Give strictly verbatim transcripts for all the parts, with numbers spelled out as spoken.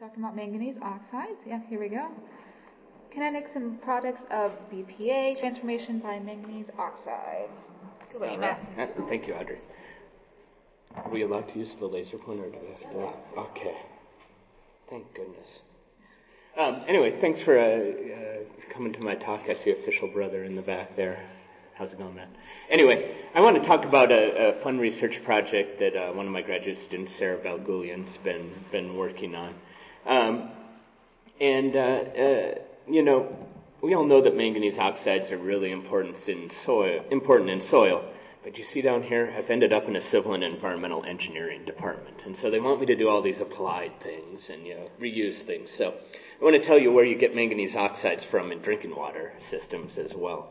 talking about manganese oxides. Yeah, here we go. Kinetic some products of B P A, transformation by manganese oxide. Good luck, Matt. Uh, Thank you, Audrey. Are we allowed to use the laser pointer? Or do we have to? Okay. Thank goodness. Um, anyway, thanks for uh, uh, coming to my talk. I see official brother in the back there. How's it going, Matt? Anyway, I want to talk about a, a fun research project that uh, one of my graduate students, Sarah Valgulian's been been working on. Um, and, uh, uh, you know, we all know that manganese oxides are really important in soil, important in soil. But you see down here, I've ended up in a civil and environmental engineering department. And so they want me to do all these applied things and, you know, reuse things. So I want to tell you where you get manganese oxides from in drinking water systems as well.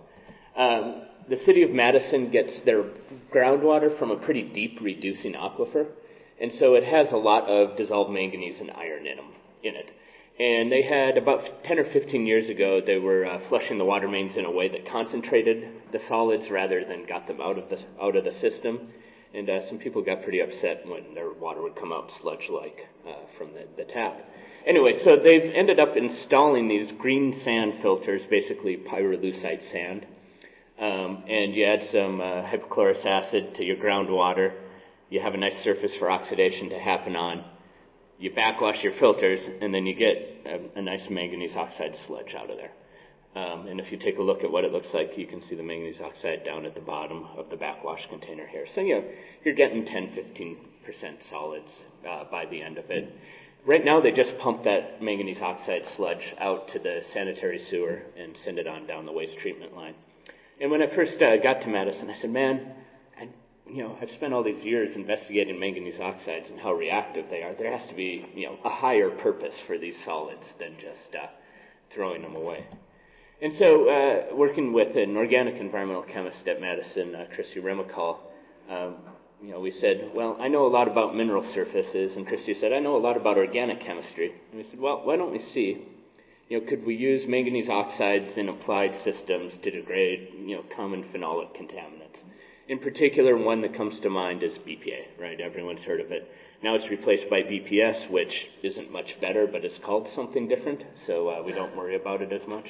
Um, the city of Madison gets their groundwater from a pretty deep reducing aquifer. And so it has a lot of dissolved manganese and iron in them, in it. And they had, about ten or fifteen years ago, they were uh, flushing the water mains in a way that concentrated the solids rather than got them out of the out of the system. And uh, some people got pretty upset when their water would come out sludge-like uh, from the, the tap. Anyway, so they've ended up installing these green sand filters, basically pyrolusite sand. Um, and you add some uh, hypochlorous acid to your groundwater. You have a nice surface for oxidation to happen on. You backwash your filters, and then you get a, a nice manganese oxide sludge out of there. Um, and if you take a look at what it looks like, you can see the manganese oxide down at the bottom of the backwash container here. So, you know, you're getting ten, fifteen percent solids uh, by the end of it. Right now, they just pump that manganese oxide sludge out to the sanitary sewer and send it on down the waste treatment line. And when I first uh, got to Madison, I said, man, I, you know, I've spent all these years investigating manganese oxides and how reactive they are. There has to be, you know, a higher purpose for these solids than just uh, throwing them away. And so, uh, working with an organic environmental chemist at Madison, uh, Christy Remicall, um, you know, we said, well, I know a lot about mineral surfaces, and Christy said, I know a lot about organic chemistry. And we said, well, why don't we see, you know, could we use manganese oxides in applied systems to degrade, you know, common phenolic contaminants? In particular, one that comes to mind is B P A, right? Everyone's heard of it. Now it's replaced by B P S, which isn't much better, but it's called something different, so uh, we don't worry about it as much.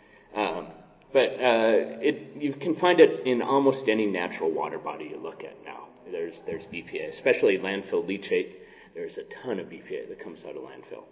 Um, but uh, it, you can find it in almost any natural water body you look at now. There's, there's B P A, especially landfill leachate. There's a ton of B P A that comes out of landfill.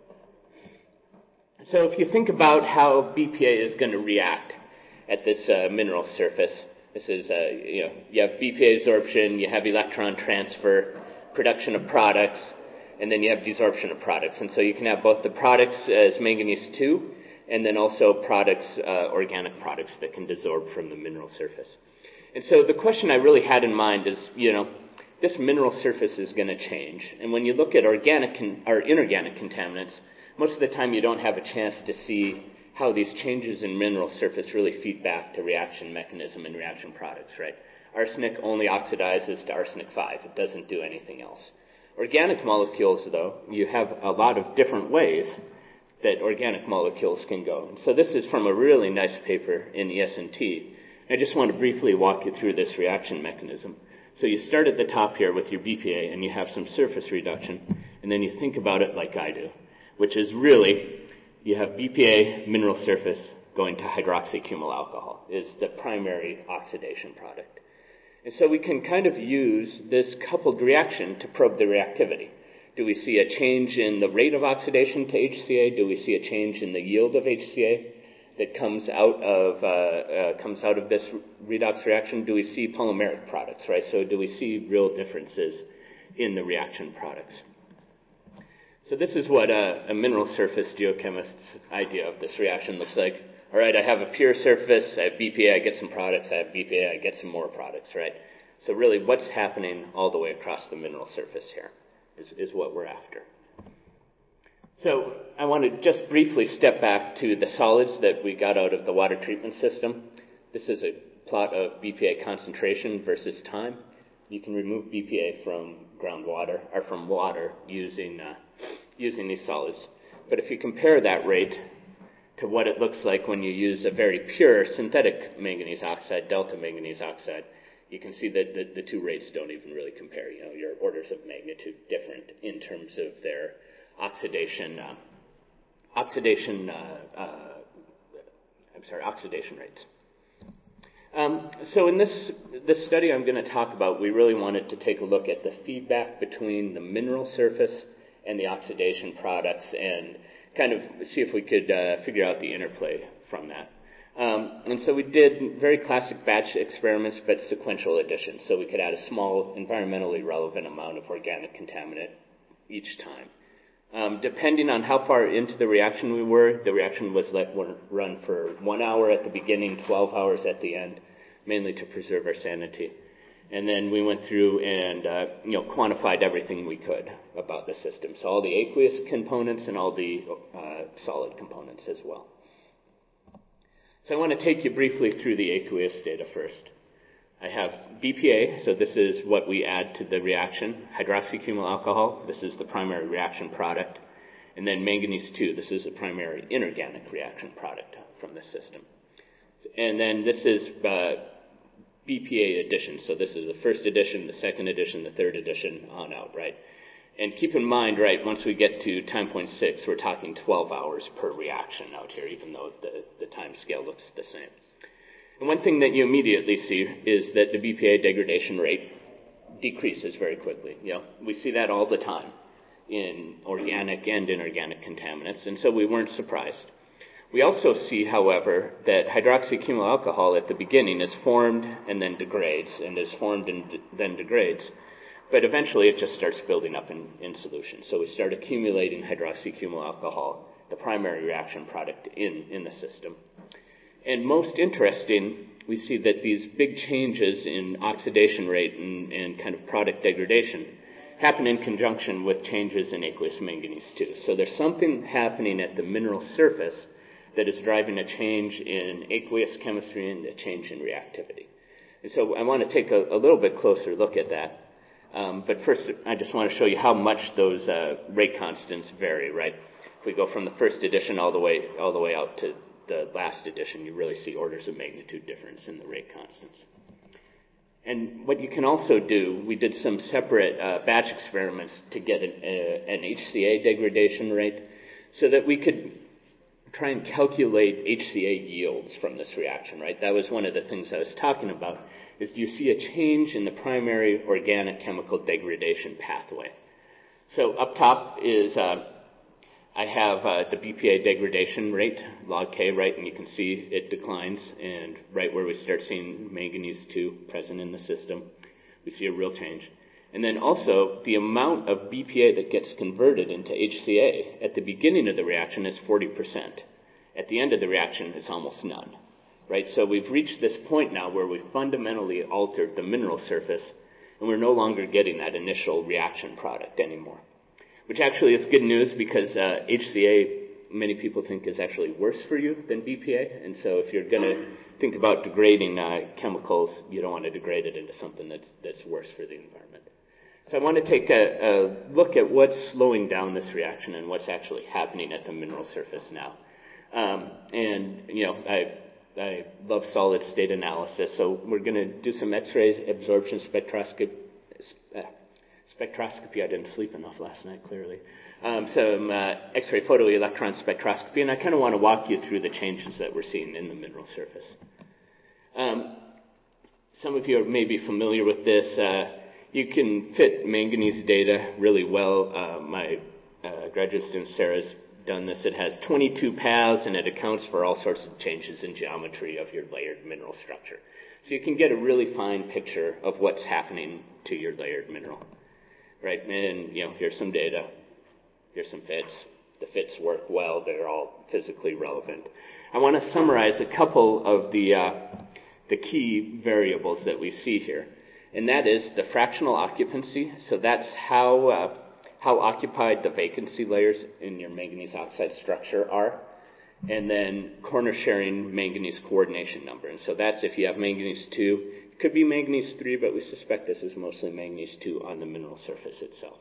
So if you think about how B P A is going to react at this uh, mineral surface, this is, uh, you know, you have B P A absorption, you have electron transfer, production of products, and then you have desorption of products. And so you can have both the products as manganese two, and then also products, uh, organic products that can desorb from the mineral surface. And so the question I really had in mind is, you know, this mineral surface is going to change. And when you look at organic con- or inorganic contaminants, most of the time you don't have a chance to see how these changes in mineral surface really feed back to reaction mechanism and reaction products, right? Arsenic only oxidizes to arsenic five. It doesn't do anything else. Organic molecules, though, you have a lot of different ways that organic molecules can go. And so this is from a really nice paper in E S N T. I just want to briefly walk you through this reaction mechanism. So you start at the top here with your B P A, and you have some surface reduction, and then you think about it like I do, which is really, you have B P A mineral surface going to hydroxycumyl alcohol is the primary oxidation product. And so we can kind of use this coupled reaction to probe the reactivity. Do we see a change in the rate of oxidation to H C A? Do we see a change in the yield of H C A that comes out of uh, uh, comes out of this redox reaction? Do we see polymeric products, right? So do we see real differences in the reaction products? So this is what a, a mineral surface geochemist's idea of this reaction looks like. All right, I have a pure surface, I have B P A, I get some products, I have B P A, I get some more products, right? So really what's happening all the way across the mineral surface here is, is what we're after. So I want to just briefly step back to the solids that we got out of the water treatment system. This is a plot of B P A concentration versus time. You can remove B P A from groundwater or from water using uh, using these solids. But if you compare that rate to what it looks like when you use a very pure synthetic manganese oxide, delta manganese oxide, you can see that the, the two rates don't even really compare. You know, you're orders of magnitude different in terms of their oxidation uh, oxidation, uh, uh, I'm sorry, oxidation rates. Um, so in this, this study I'm going to talk about, we really wanted to take a look at the feedback between the mineral surface and the oxidation products and kind of see if we could uh, figure out the interplay from that. Um, and so we did very classic batch experiments, but sequential addition. So we could add a small, environmentally relevant amount of organic contaminant each time. Um, depending on how far into the reaction we were, the reaction was let run for one hour at the beginning, twelve hours at the end, mainly to preserve our sanity. And then we went through and uh, you know quantified everything we could about the system. So all the aqueous components and all the uh, solid components as well. So I want to take you briefly through the aqueous data first. I have B P A, so this is what we add to the reaction. Hydroxycumyl alcohol, this is the primary reaction product. And then manganese two, this is the primary inorganic reaction product from the system. And then this is uh, B P A addition, so this is the first addition, the second addition, the third addition, on out, right? And keep in mind, right, once we get to time point six, we're talking twelve hours per reaction out here, even though the, the time scale looks the same. And one thing that you immediately see is that the B P A degradation rate decreases very quickly. You know, we see that all the time in organic and inorganic contaminants, and so we weren't surprised. We also see, however, that hydroxycumyl alcohol at the beginning is formed and then degrades, and is formed and de- then degrades, but eventually it just starts building up in, in solution. So we start accumulating hydroxycumyl alcohol, the primary reaction product, in, in the system. And most interesting, we see that these big changes in oxidation rate and, and kind of product degradation happen in conjunction with changes in aqueous manganese two. So there's something happening at the mineral surface that is driving a change in aqueous chemistry and a change in reactivity. And so I want to take a, a little bit closer look at that. Um, but first, I just want to show you how much those uh, rate constants vary, right? If we go from the first addition all the way all the way out to the last addition, you really see orders of magnitude difference in the rate constants. And what you can also do, we did some separate uh, batch experiments to get an, uh, an H C A degradation rate so that we could try and calculate H C A yields from this reaction, right? That was one of the things I was talking about, is do you see a change in the primary organic chemical degradation pathway? So up top is... Uh, I have uh, the B P A degradation rate, log K, right, and you can see it declines, and right where we start seeing manganese two present in the system, we see a real change. And then also, the amount of B P A that gets converted into H C A at the beginning of the reaction is forty percent. At the end of the reaction, it's almost none, right? So we've reached this point now where we've fundamentally altered the mineral surface, and we're no longer getting that initial reaction product anymore. Which actually is good news because uh, H C A, many people think, is actually worse for you than B P A. And so if you're going to think about degrading uh, chemicals, you don't want to degrade it into something that's, that's worse for the environment. So I want to take a, a look at what's slowing down this reaction and what's actually happening at the mineral surface now. Um, and, you know, I, I love solid state analysis, so we're going to do some X-ray absorption spectroscopy. Uh, Spectroscopy, I didn't sleep enough last night, clearly. Um, some uh, X-ray photoelectron spectroscopy, and I kind of want to walk you through the changes that we're seeing in the mineral surface. Um, some of you may be familiar with this. Uh, you can fit manganese data really well. Uh, my uh, graduate student Sarah's done this. It has twenty-two paths, and it accounts for all sorts of changes in geometry of your layered mineral structure. So you can get a really fine picture of what's happening to your layered mineral. Right, and, you know, here's some data, here's some fits. The fits work well, they're all physically relevant. I want to summarize a couple of the, uh, the key variables that we see here, and that is the fractional occupancy. So that's how, uh, how occupied the vacancy layers in your manganese oxide structure are, and then corner sharing manganese coordination number. And so that's if you have manganese two, could be manganese three, but we suspect this is mostly manganese two on the mineral surface itself.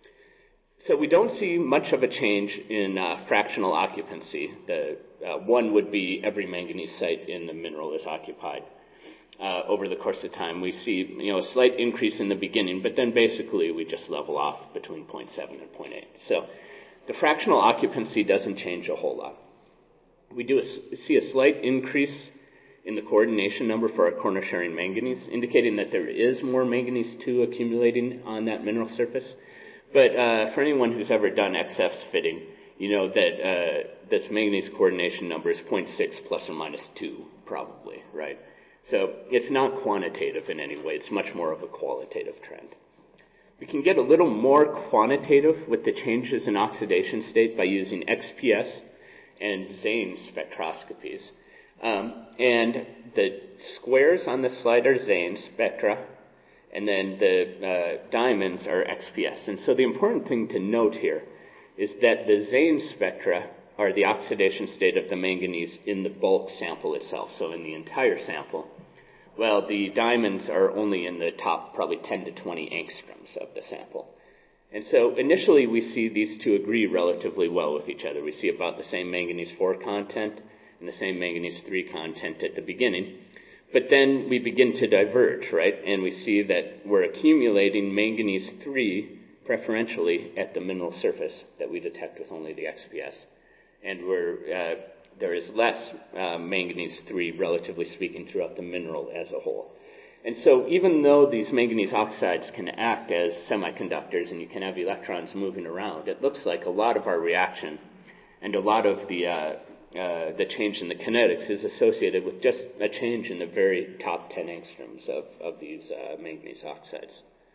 So we don't see much of a change in uh, fractional occupancy. The uh, one would be every manganese site in the mineral is occupied. Uh, over the course of time, we see you know a slight increase in the beginning, but then basically we just level off between zero point seven and zero point eight. So The fractional occupancy doesn't change a whole lot. We do a, see a slight increase in the coordination number for our corner-sharing manganese, indicating that there is more manganese two accumulating on that mineral surface. But uh, for anyone who's ever done X F fitting, you know that uh, this manganese coordination number is zero point six plus or minus two, probably, right? So it's not quantitative in any way. It's much more of a qualitative trend. We can get a little more quantitative with the changes in oxidation state by using X P S and Zane spectroscopies. Um, and the squares on the slide are Zane spectra, and then the uh, diamonds are X P S. And so the important thing to note here is that the Zane spectra are the oxidation state of the manganese in the bulk sample itself, so in the entire sample, while the diamonds are only in the top probably ten to twenty angstroms of the sample. And so initially we see these two agree relatively well with each other. We see about the same manganese four content and the same manganese three content at the beginning. But then we begin to diverge, right? And we see that we're accumulating manganese three preferentially at the mineral surface that we detect with only the X P S. And we're, uh, there is less uh, manganese three, relatively speaking, throughout the mineral as a whole. And so even though these manganese oxides can act as semiconductors and you can have electrons moving around, it looks like a lot of our reaction and a lot of the, uh, uh, the change in the kinetics is associated with just a change in the very top ten angstroms of, of these uh, manganese oxides.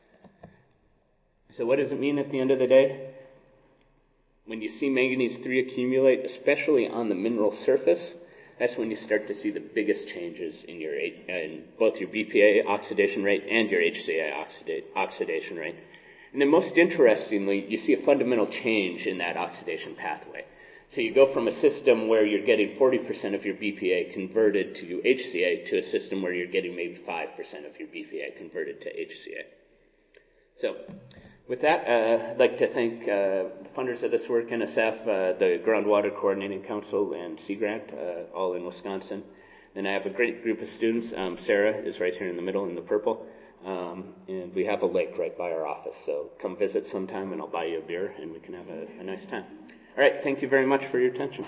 So what does it mean at the end of the day? When you see manganese three accumulate, especially on the mineral surface, that's when you start to see the biggest changes in your in both your B P A oxidation rate and your H C A oxida- oxidation rate. And then most interestingly, you see a fundamental change in that oxidation pathway. So you go from a system where you're getting forty percent of your B P A converted to H C A to a system where you're getting maybe five percent of your B P A converted to H C A. So with that, uh, I'd like to thank uh, the funders of this work, N S F, uh, the Groundwater Coordinating Council, and Sea Grant, uh, all in Wisconsin. And I have a great group of students. Um, Sarah is right here in the middle in the purple. Um, and we have a lake right by our office. So come visit sometime and I'll buy you a beer and we can have a, a nice time. All right, thank you very much for your attention.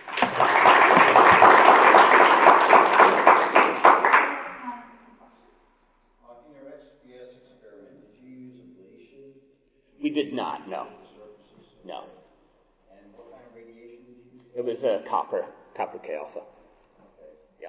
We did not, no. No. And what kind of radiation did you use? It was uh, copper, copper K alpha. Okay. Yeah.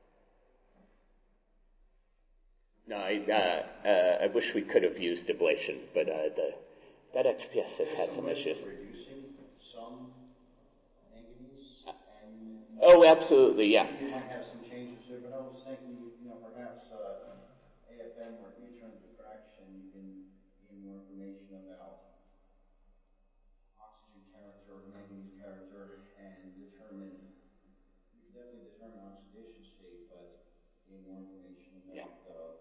No, I, uh, uh, I wish we could have used ablation, but uh, the, that X P S has had some issues. Reducing some manganese and... Oh, absolutely, yeah. You might have some changes there, but I was thinking, you know, perhaps uh, A F M or neutron diffraction, you can gain more information about oxygen character, manganese character, and determine, you can definitely determine oxidation state, but gain more information about Yeah. uh,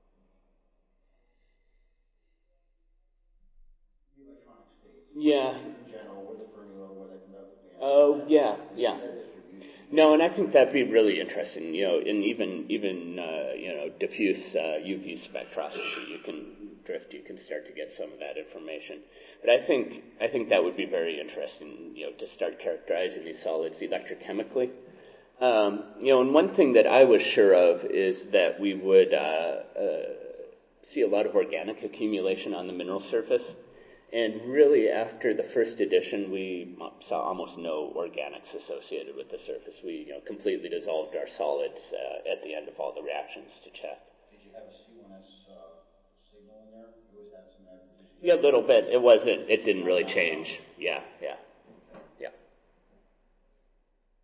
the electronic states. Yeah. In general, where the Fermi level, where they conduct the band. Oh, yeah, yeah. No, and I think that'd be really interesting, you know, in even, even uh, you know, diffuse uh, U V spectroscopy, you can drift, you can start to get some of that information. But I think, I think that would be very interesting, you know, to start characterizing these solids electrochemically. Um, you know, and one thing that I was sure of is that we would uh, uh, see a lot of organic accumulation on the mineral surface. And really, after the first edition, we saw almost no organics associated with the surface. We, you know, completely dissolved our solids uh, at the end of all the reactions to check. Did you have a C one S uh, signal in there? You always have some averages. Yeah, a little bit. It wasn't. It didn't really change. Yeah, yeah, yeah.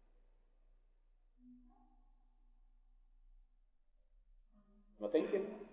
Well, thank you.